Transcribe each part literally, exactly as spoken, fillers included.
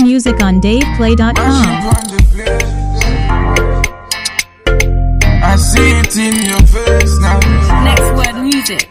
music on dave play dot com. I see it in your face now. Next Word Music.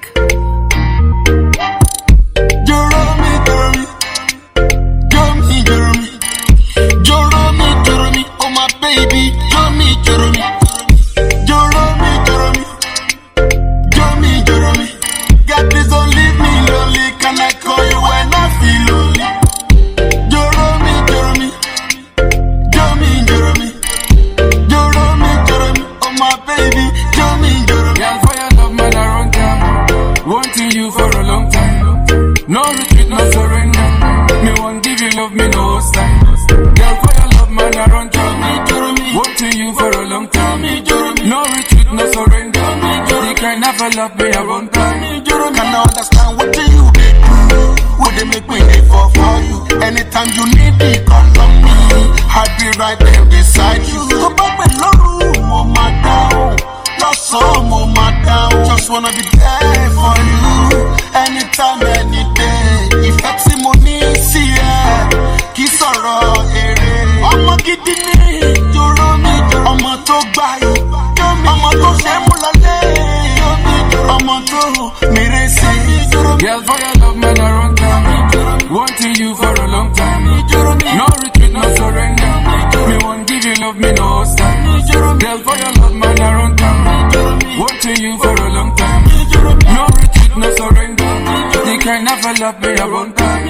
Joromi, Joromi, Joromi, Joromi, Joromi, Joromi, oh my baby, Joromi, Joromi, Joromi, Joromi, Joromi, Joromi. God, please don't leave me lonely. Can I call you when I feel lonely? Joromi, Joromi, Joromi, Joromi, Joromi, Joromi, oh my baby, Joromi, Joromi. Girl, for your love, man, I run down. Wanting you for a long time. No retreat, no surrender. Me won't give you love, me no time. Girl, for your love, man, I run down. Wanting you for a long time. No retreat, no surrender. You can never love me, I run down. Can I understand what do you do? Would they make me live for for you? Anytime you need me, call on me. I'll be right there beside you. Go back below, oh my down. Lost some, oh my down. Just wanna be there for you. Anytime, any day. If that's the money, see ya. Kiss or ere. I'ma get the name. Joromi, I'ma to buy. I'ma to share mulale. I'ma to mirese. Girl, for your love, man, I run down. Wanting you for a long time. No retreat, no surrender. Me won't give you love, me no time. Girl, for your love, man, I run down. Wanting you for a long time. No retreat, no surrender. You can never love me, I run down.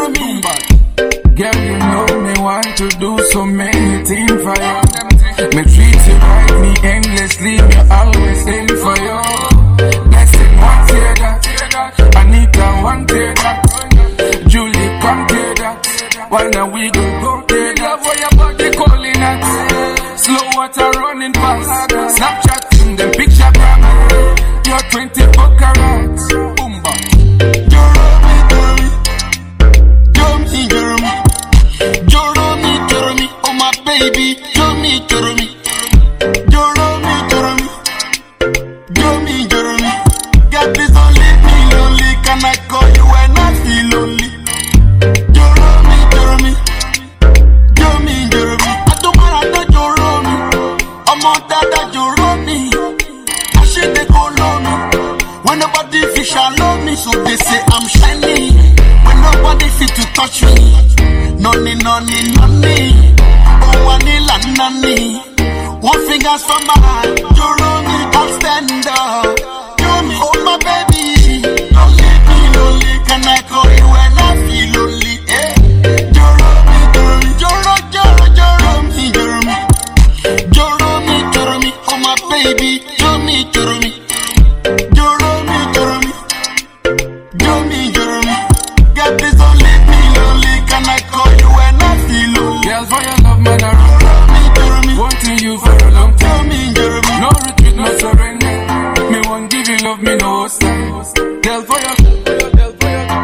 Girl, you know me want to do so many things for you. Me treat you right, me endlessly, me always in for you. Blessing, one tear that. Anita, one tear that. Julie, come tear that. While now we go go tear that. For your body calling at. Slow water running fast. Snapchatting them picture gram. You're twenty-four carats. Boomba. Joromi, Joromi, Joromi, Joromi, Joromi, Joromi, oh my baby, Joromi, Joromi, Joromi, Joromi, Joromi, Joromi. God, please don't leave me lonely. Can I call you when I feel lonely? Joromi, Joromi, Joromi, Joromi. I don't mind that Joromi. I'm on that Joromi. I should they call on me. When nobody fish love me, so they say I'm shiny. When nobody fit to touch me, noni, noni, noni. Oh, vanilla, noni. One finger's from behind. Joromi, I'll stand up. Joromi, oh my baby, don't leave me lonely. Can I call you when I feel lonely? Eh? Joromi, Joromi, Joro, Joro, Joromi, Joromi, Joromi, Joromi, oh my baby, Joromi, Joromi, Joromi, Joromi, Joromi, Joromi. God, please don't leave me lonely. Can I call you when I feel lonely? Girl, for your love, man, I run. Wanting you for a long time. No retreat, no surrender. Me won't give you love, me no time. Girl, for your girl, for your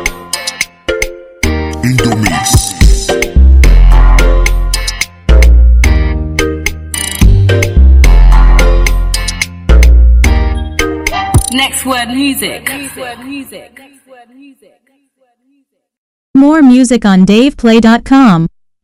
Indomix. Next Word Music. Next Word Music. More music on dave play dot com.